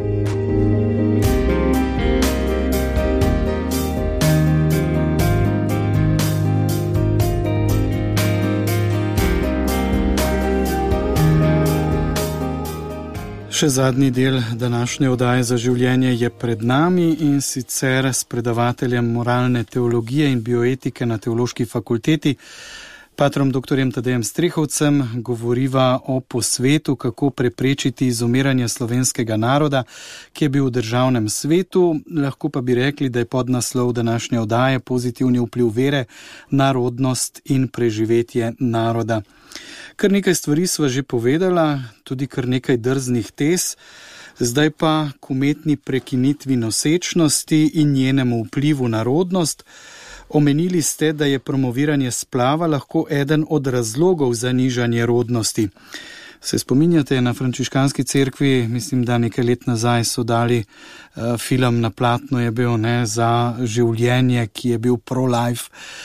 Še zadnji del današnje oddaje Za življenje je pred nami in sicer s predavateljem moralne teologije in bioetike na Teološki fakulteti, patrom doktorjem Tadejem Strehovcem, govoriva o posvetu, kako preprečiti izumiranje slovenskega naroda, ki je bil v državnem svetu. Lahko pa bi rekli, da je podnaslov današnje oddaje pozitivni vpliv vere, narodnost in preživetje naroda. Kar nekaj stvari sva že povedala, tudi kar nekaj drznih tez, zdaj pa k umetni prekinitvi nosečnosti in njenemu vplivu na rodnost. Omenili ste, da je promoviranje splava lahko eden od razlogov za nižanje rodnosti. Se spominjate, na frančiškanski cerkvi, mislim, da nekaj let nazaj so dali uh, film na platno, je bil ne, za življenje, ki je bil pro-life.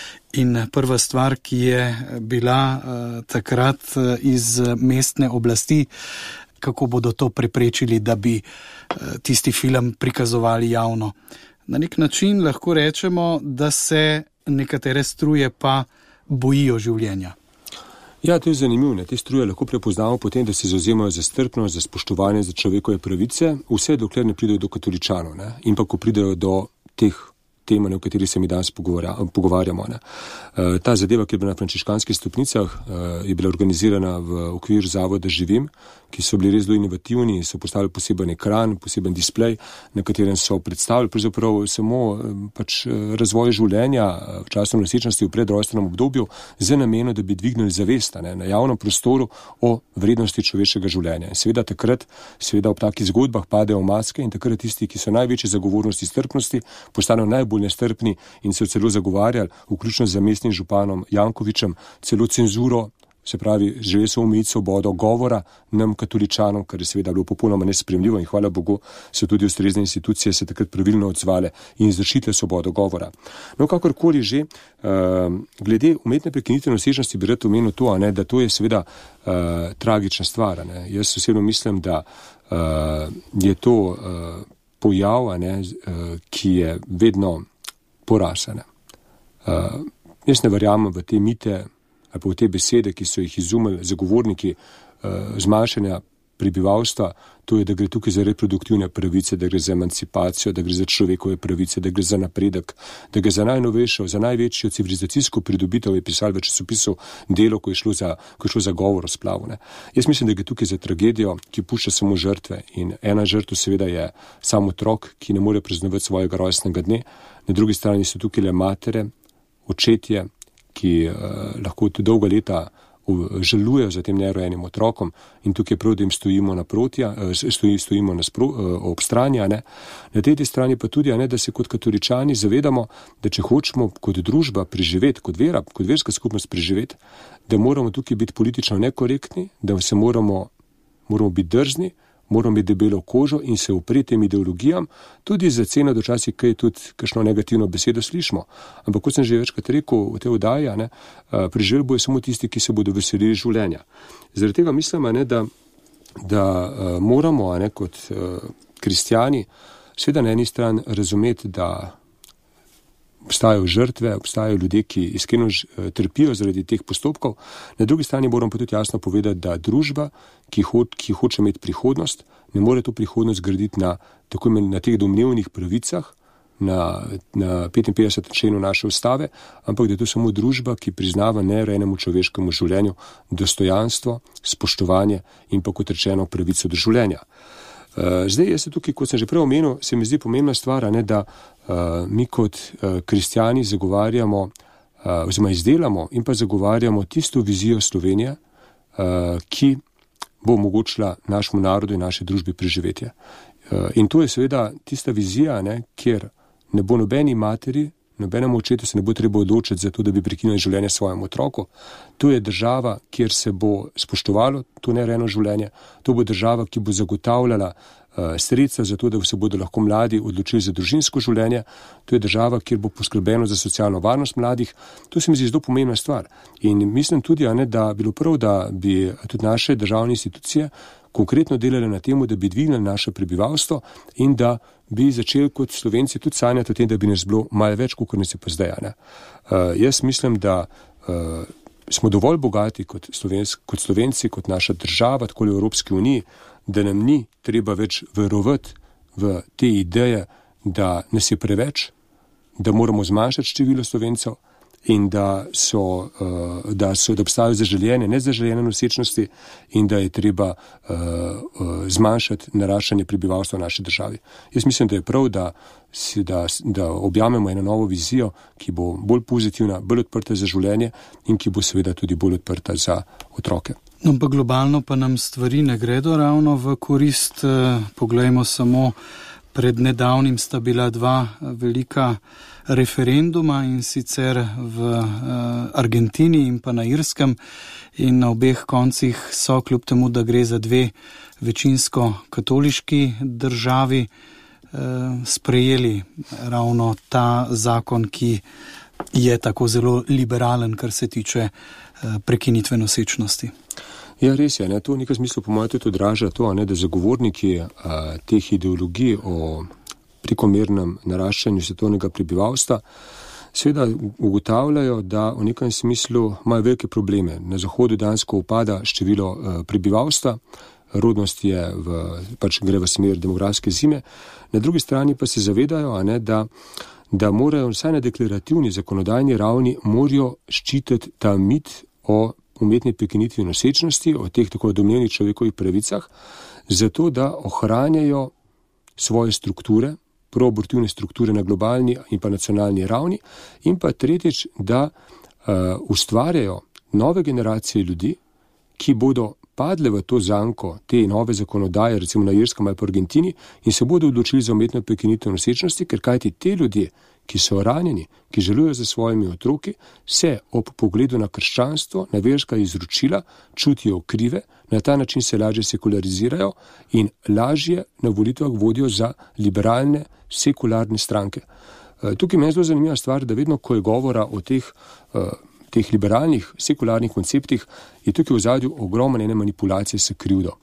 In prva stvar, ki je bila uh, takrat uh, iz mestne oblasti, kako bodo to preprečili, da bi uh, tisti film prikazovali javno. Na nek način lahko rečemo, da se nekatere struje pa bojijo življenja. Ja, to je zanimivo. Te struje lahko prepoznamo potem, da se zauzemajo za strpnost, za spoštovanje, za človekove pravice, vse dokler ne pridejo do katoličanov, ne? In pa ko pridejo do teh tem, o kateri se mi danes pogovarjamo. Ne. Ta zadeva, ki je bila na frančiškanskih stopnicah, je bila organizirana v okviru zavoda Živim, ki so bili res zelo inovativni, so postavili poseben ekran, poseben displej, na katerem so predstavili pravzaprav samo pač razvoj življenja v času nosečnosti v predrojstvenem obdobju z namenom, da bi dvignili zavest ne, na javnem prostoru o vrednosti človeškega življenja. In seveda takrat, seveda ob takih zgodbah padejo maske in takrat tisti, ki so največji zagovornosti strpnosti, postanejo najbolj nestrpni in so celo zagovarjali, vključno z mestnim županom Jankovičem, celo cenzuro, se pravi, želeli so omejiti svobodo govora nam katoličanom, kar je seveda bilo popolnoma nesprejemljivo in hvala Bogu so tudi ustrezne institucije se takrat pravilno odzvale in zaščitile svobodo govora. No, kakorkoli že, uh, glede umetne prekinitve nosečnosti bi rad omenil to, a ne, da to je seveda uh, tragična stvar. Ne. Jaz osebno mislim, da uh, je to uh, pojav, a ne, uh, ki je vedno porasane. Uh, jaz ne verjamem v te mite ali pa v te besede, ki so jih izumili zagovorniki uh, zmanjšanja prebivalstva, to je, da gre tukaj za reproduktivne pravice, da gre za emancipacijo, da gre za človekove pravice, da gre za napredek, da gre za najnovejšo, za največjo civilizacijsko pridobitev, je pisal v časopisu Delo, ko je šlo za, ko je šlo za govor o splavu. Ne. Jaz mislim, da gre tukaj za tragedijo, ki pušča samo žrtve in ena žrtev seveda je sam otrok, ki ne more praznovati svojega rojstnega dne, na drugi strani so tukaj le matere, očetje, ki uh, lahko tudi dolga leta žalujejo za tem nerojenim otrokom in tukaj prav, da jim stojimo naproti, uh, stoji, stojimo naspro, uh, ob strani, a ne. Na tej strani pa tudi, a ne, da se kot katoličani zavedamo, da če hočemo kot družba preživeti, kot vera, kot verska skupnost preživeti, da moramo tukaj biti politično nekorektni, da se moramo, moramo biti drzni, moramo biti debelo kožo in se upreti tem ideologijam, tudi za ceno dočasih, kaj tudi kakšno negativno besedo slišimo. Ampak kot sem že večkrat rekel v tej oddaji, ne, preživeli bojo samo tisti, ki se bodo veselili življenja. Zaradi tega mislim, ne, da, da moramo ne, kot kristjani seveda na eni strani razumeti, da obstajajo žrtve, obstajajo ljudje, ki iskreno trpijo zaradi teh postopkov. Na drugi strani moramo pa tudi jasno povedati, da družba, ki, ho, ki hoče imeti prihodnost, ne more to prihodnost graditi na, tako imen, na teh domnevnih pravicah, na, na petinpetdesetem členu naše ustave, ampak da je to samo družba, ki priznava nerojenemu človeškemu življenju dostojanstvo, spoštovanje in pa kot rečeno pravico do življenja. Uh, zdaj, jaz se tukaj, kot sem že prej omenil, se mi zdi pomembna stvar, ne, da uh, mi kot uh, kristjani zagovarjamo, uh, oziroma izdelamo in pa zagovarjamo tisto vizijo Slovenije, uh, ki bo omogočila našemu narodu in naši družbi preživetje. Uh, in to je seveda tista vizija, ne, kjer ne bo nobeni materi, nobenemu očetu se ne bo treba odločiti za to, da bi prekinili življenje svojemu otroku. To je država, kjer se bo spoštovalo to nerejeno življenje. To bo država, ki bo zagotavljala uh, sredstva za to, da se bodo lahko mladi odločili za družinsko življenje. To je država, kjer bo poskrbljeno za socialno varnost mladih. To se mi zdi zelo pomembna stvar. In mislim tudi, a ne, da bi bilo prav, da bi tudi naše državne institucije konkretno delali na temu, da bi dvignili naše prebivalstvo in da bi začeli kot Slovenci tudi sanjati o tem, da bi nas bilo malo več, kot nas je pa zdaj. Ne? Uh, jaz mislim, da uh, smo dovolj bogati kot, Slovenci, kot Slovenci, kot naša država, tako v Evropski uniji, da nam ni treba več verovati v te ideje, da nas je preveč, da moramo zmanjšati število Slovencev in da so, uh, da so, da obstajajo zaželjene, nezaželjene nosečnosti in da je treba uh, uh, zmanjšati naraščanje prebivalstva v naši državi. Jaz mislim, da je prav, da, si, da, da objamemo eno novo vizijo, ki bo bolj pozitivna, bolj odprta za življenje in ki bo seveda tudi bolj odprta za otroke. No, pa globalno pa nam stvari ne gredo ravno v korist. Poglejmo samo Pred nedavnim sta bila dva velika referenduma, in sicer v Argentini in pa na Irskem, in na obeh koncih so, kljub temu, da gre za dve večinsko katoliški državi, sprejeli ravno ta zakon, ki je tako zelo liberalen, kar se tiče prekinitve nosečnosti. Ja, res je. Ne? To v nekem smislu po mojem tudi odraža to, ne, da zagovorniki a, teh ideologij o prekomernem naraščanju svetovnega prebivalstva seveda ugotavljajo, da v nekem smislu imajo velike probleme. Na Zahodu dansko upada število a, prebivalstva, rodnost je v, pač gre v smer demografske zime. Na drugi strani pa se zavedajo, a ne, da, da morajo vsaj na deklarativni zakonodajni ravni morajo ščititi ta mit o umetni prekinitvi nosečnosti, o teh tako domnevnih človekovih pravicah, zato da ohranjajo svoje strukture, proabortivne strukture na globalni in pa nacionalni ravni, in pa tretjič, da uh, ustvarjajo nove generacije ljudi, ki bodo padle v to zanko te nove zakonodaje, recimo na Irskem ali pa Argentini, in se bodo odločili za umetno prekinitev nosečnosti, ker kajti te ljudje, ki so ranjeni, ki želujejo za svojimi otroki, se ob pogledu na krščanstvo, na verska izročila, čutijo krive, na ta način se lažje sekularizirajo in lažje na volitvah vodijo za liberalne, sekularne stranke. Tukaj meni je zelo zanimiva stvar, da vedno, ko je govora o teh, teh liberalnih, sekularnih konceptih, je tukaj v zadju ogromne ene manipulacije s krivdo.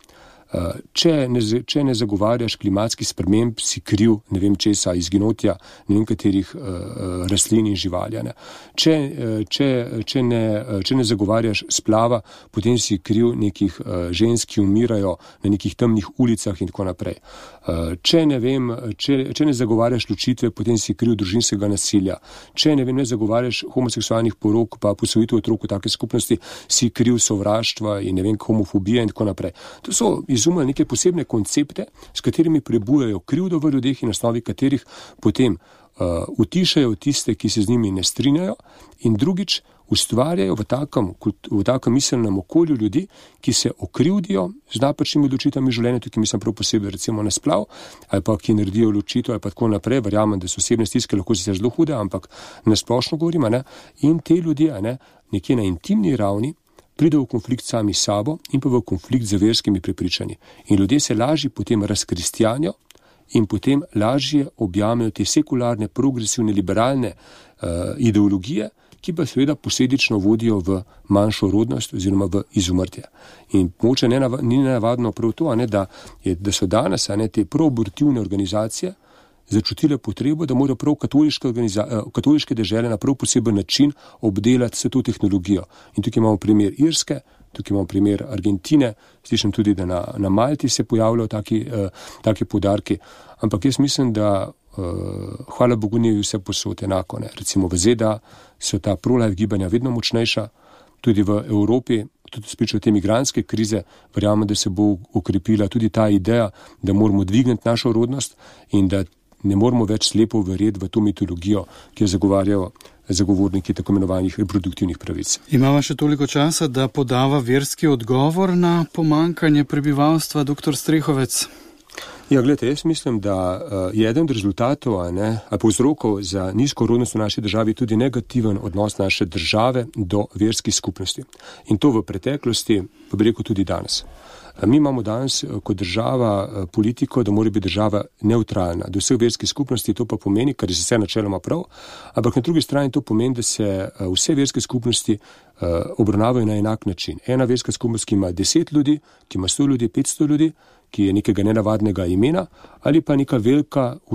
Če ne, če ne zagovarjaš klimatskih sprememb, si kriv, ne vem česa, izginotja, ne vem katerih uh, rastlin in živalja. Ne. Če, če, če, ne, če ne zagovarjaš splava, potem si kriv nekih uh, žensk, ki umirajo na nekih temnih ulicah in tako naprej. Uh, če, ne vem, če, če ne zagovarjaš ločitve, potem si kriv družinskega nasilja. Če ne, vem, ne zagovarjaš homoseksualnih porok, pa posvojitev otrok v take skupnosti, si kriv sovraštva in ne vem, homofobije in tako naprej. To so izumili neke posebne koncepte, s katerimi prebujajo krivdo v ljudeh in na osnovi katerih potem uh, utišajo tiste, ki se z njimi ne strinjajo, in drugič ustvarjajo v takem, v takem miselnem okolju ljudi, ki se okrivdijo z napačnimi odločitvami življenja, tukaj mislim prav posebej recimo na splav, ali pa ki naredijo odločitev ali pa tako naprej, verjamem, da so osebne stiske lahko sicer zelo hude, ampak na splošno govorim, ne, in te ljudje, ne, nekje na intimni ravni pridejo v konflikt sami sabo in pa v konflikt z verskimi prepričanji. In ljudje se lažje potem razkristjanijo in potem lažje objamejo te sekularne, progresivne, liberalne uh, ideologije, ki pa seveda posledično vodijo v manjšo rodnost oziroma v izumrtje. In mogoče ne nav- ni nenavadno prav to, a ne, da, je, da so danes a ne, te proabortivne organizacije začutile potrebo, da morajo prav katoliške, organiza- katoliške dežele na prav poseben način obdelati vse to tehnologijo. In tukaj imamo primer Irske, tukaj imamo primer Argentine, slišim tudi, da na, na Malti se pojavljajo taki, uh, taki podarki, ampak jaz mislim, da uh, hvala Bogu ni vse posod enako. Ne. Recimo v Z D A so ta pro-life gibanja vedno močnejša, tudi v Evropi, tudi spričo te migrantske krize, verjamem, da se bo ukrepila tudi ta ideja, da moramo dvigniti našo rodnost in da ne moramo več slepo verjeti v to mitologijo, ki jo zagovarjajo zagovorniki tako imenovanih reproduktivnih pravic. Imamo še toliko časa, da podava verski odgovor na pomankanje prebivalstva, doktor Strehovec? Ja, gledajte, jaz mislim, da uh, je eden od rezultatov, a ne, a povzrokov za nizko rodnost v naši državi tudi negativen odnos naše države do verskih skupnosti. In to v preteklosti, pa bi rekel tudi danes. Mi imamo danes kot država politiko, da mora biti država neutralna do vseh verskih skupnosti, to pa pomeni, kar je sicer načeloma prav, ampak na drugi strani to pomeni, da se vse verske skupnosti obravnavajo na enak način. Ena verska skupnost, ki ima deset ljudi, ki ima sto ljudi, petsto ljudi, ki je nekega nenavadnega imena, ali pa neka velika uh,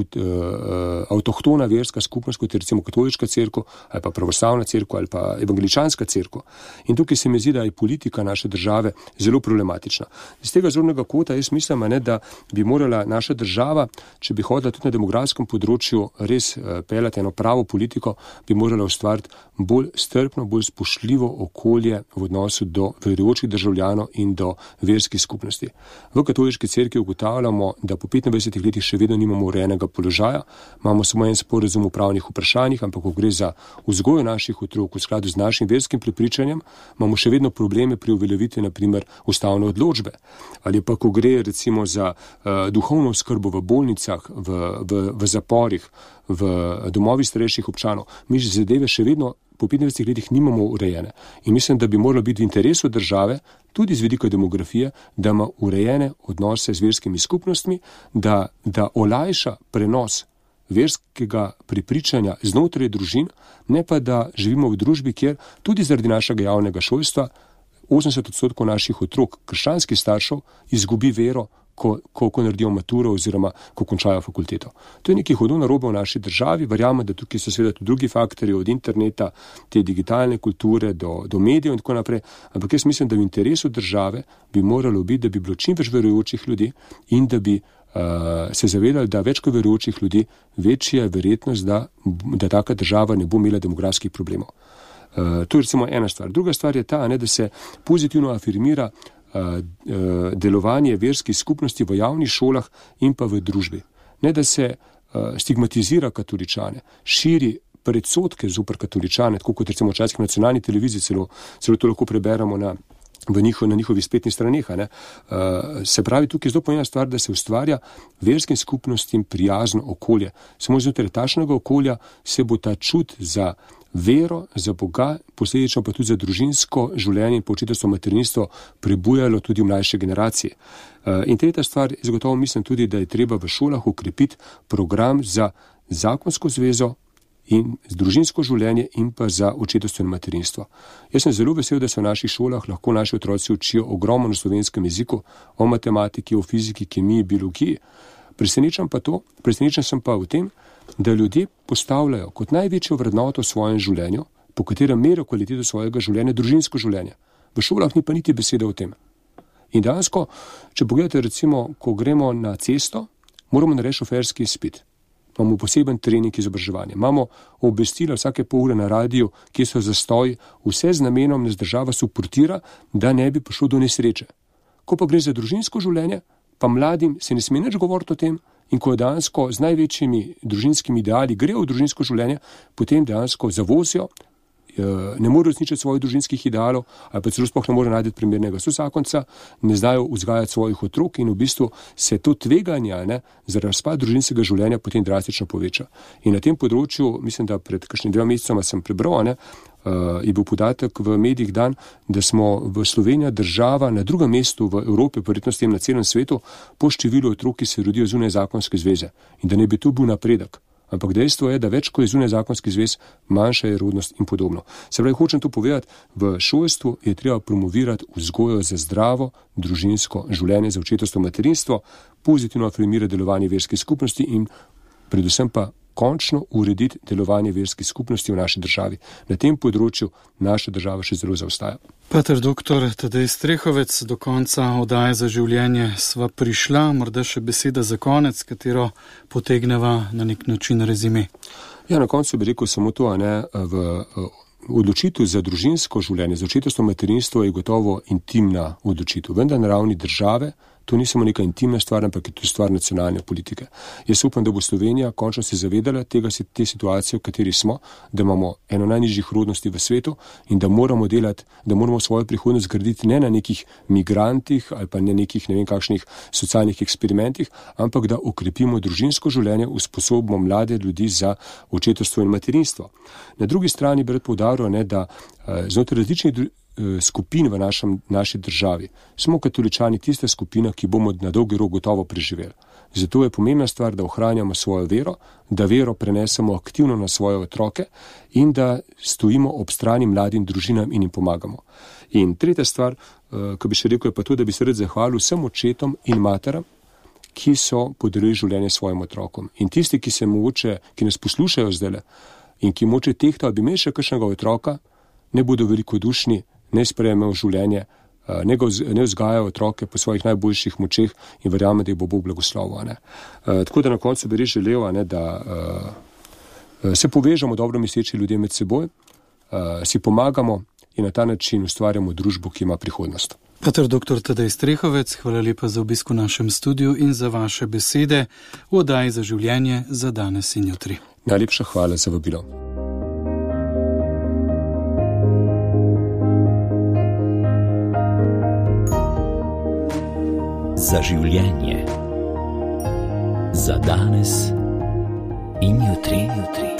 avtohtona verska skupnost, kot je recimo katoliška cerkev, ali pa pravoslavna cerkev, ali pa evangeličanska cerkev. In tukaj se mi zdi, da je politika naše države zelo problematična. Z tega zornega kota jaz mislim, ne, da bi morala naša država, če bi hodila tudi na demografskem področju res uh, peljati eno pravo politiko, bi morala ustvariti bolj strpno, bolj spoštljivo okolje v odnosu do verujočih državljanov in do verskih skupnosti. V katoliški cerkvi ugotavljamo, da po petindvajsetih letih še vedno nimamo urejenega položaja, imamo samo en sporazum v pravnih vprašanjih, ampak ko gre za vzgojo naših otrok v skladu z našim verskim prepričanjem, imamo še vedno probleme pri uveljavitvi, na primer, ustavne odločbe. Ali pa ko gre recimo za uh, duhovno skrbo v bolnicah, v, v, v zaporih, v domovih starejših občanov, mi že zadeve še vedno po petindvajsetih letih nimamo urejene. In mislim, da bi moralo biti v interesu države, tudi z vidika demografije, da ima urejene odnose z verskimi skupnostmi, da, da olajša prenos verskega prepričanja znotraj družin, ne pa da živimo v družbi, kjer tudi zaradi našega javnega šolstva osemdeset odstotkov naših otrok, krščanskih staršev, izgubi vero, ko, ko, ko naredijo maturo oziroma ko končajo fakulteto. To je nekaj hudo narobe v naši državi, verjamem, da tukaj so seveda tudi drugi faktorji, od interneta, te digitalne kulture do, do medijev in tako naprej, ampak jaz mislim, da v interesu države bi moralo biti, da bi bilo čim več verujočih ljudi in da bi uh, se zavedali, da več kot verujočih ljudi, večja je verjetnost, da, da taka država ne bo imela demografskih problemov. Uh, to je recimo ena stvar. Druga stvar je ta, ne, da se pozitivno afirmira delovanje verskih skupnosti v javnih šolah in pa v družbi. Ne, da se stigmatizira katoličane, širi predsodke zoper katoličane, tako kot recimo včasih na nacionalni televiziji, celo, celo to lahko preberemo na, v njihov, na njihovih spletnih straneh. Ne. Se pravi, tukaj je zelo pomembna stvar, da se ustvarja verskim skupnostim prijazno okolje. Samo znotraj takšnega okolja se bo ta čut za vero, za Boga, posledično pa tudi za družinsko življenje in početovstvo materinstvo prebujalo tudi v mlajše generacije. In tretja stvar, zagotovo mislim tudi, da je treba v šolah ukrepiti program za zakonsko zvezo in družinsko življenje in pa za očetovstvo in materinstvo. Jaz sem zelo vesel, da se v naših šolah lahko naši otroci učijo ogromno na slovenskem jeziku, o matematiki, o fiziki, kemiji, biologiji. Presenečam pa to, presenečam sem pa v tem, da ljudje postavljajo kot največjo vrednoto v svojem življenju, po katerem merijo kvaliteto svojega življenja, družinsko življenje. V šolah ni pa niti besede o tem. In dejansko, če pogledate recimo, ko gremo na cesto, moramo narediti šoferski izpit. Imamo poseben trening izobraževanja. Imamo obvestila vsake pol ure na radiju, kje so zastoji, vse z namenom, da država suportira, da ne bi prišlo do nesreče. Ko pa gre za družinsko življenje, pa mladim se ne sme nič govoriti o tem, in ko dejansko z največjimi družinskimi ideali grejo v družinsko življenje, potem dejansko zavozijo, ne morejo resničiti svojih družinskih idealov, ali pa celo sploh ne morejo najti primernega sozakonca, ne znajo vzgajati svojih otrok in v bistvu se to tveganje ne, za razpad družinskega življenja potem drastično poveča. In na tem področju, mislim, da pred kakšnim dvema mesecoma sem prebral, ne, Uh, je bil podatek v medijih dan, da smo v Sloveniji država na drugem mestu v Evropi, verjetno s tem na celem svetu, po številu otrok, ki se rodijo zunaj zakonske zveze. In da ne bi to bil napredek. Ampak dejstvo je, da več, ko je zunaj zakonskih zvez, manjša je rodnost in podobno. Se pravi, hočem to povedati, v šolstvu je treba promovirati vzgojo za zdravo družinsko življenje, za očetovstvo, materinstvo, pozitivno afirmirati delovanje verskih skupnosti in predvsem pa končno urediti delovanje verskih skupnosti v naši državi. Na tem področju naša država še zelo zaostaja. Pater doktor Tadej Strehovec, do konca oddaje Za življenje sva prišla, morda še beseda za konec, katero potegneva na nek način rezime. Ja, na koncu bi rekel samo to, a ne, v odločitev za družinsko življenje, za očetovstvo, materinstvo je gotovo intimna odločitev, vendar na ravni države to ni samo neka intimna stvar, ampak je to stvar nacionalne politike. Jaz upam, da bo Slovenija končno se zavedala tega, te situacije, v kateri smo, da imamo eno najnižjih rodnosti v svetu in da moramo delati, da moramo svojo prihodnost graditi ne na nekih migrantih ali pa ne nekih ne vem kakšnih socialnih eksperimentih, ampak da okrepimo družinsko življenje, usposobimo mlade ljudi za očetovstvo in materinstvo. Na drugi strani bi rad poudaril, ne, da znotraj različnih skupin v našem, naši državi smo katoličani tista skupina, ki bomo na dolgi rok gotovo preživeli. Zato je pomembna stvar, da ohranjamo svojo vero, da vero prenesemo aktivno na svoje otroke in da stojimo ob strani mladim družinam in jim pomagamo. In tretja stvar, ki bi še rekel, je pa to, da bi se rad zahvalil vsem očetom in materam, ki so podarili življenje svojim otrokom. In tisti, ki se mogoče, ki nas poslušajo zdajle in ki mogoče tehtajo, bi imeli še kakšnega otroka, ne bodo velikodušni, ne sprejmejo življenje, ne, go, ne vzgajajo otroke po svojih najboljših močeh in verjame, da jih bo Bog blagoslovil. Uh, tako da na koncu bi res želel, ne, da uh, se povežemo dobro misleči ljudje med seboj, uh, si pomagamo in na ta način ustvarjamo družbo, ki ima prihodnost. Pater doktor Tadej Strehovec, hvala lepa za obisk v našem studiu in za vaše besede v oddaji Za življenje za danes in jutri. Najlepša hvala za vabilo. za življenje. Za danes in jutri, jutri.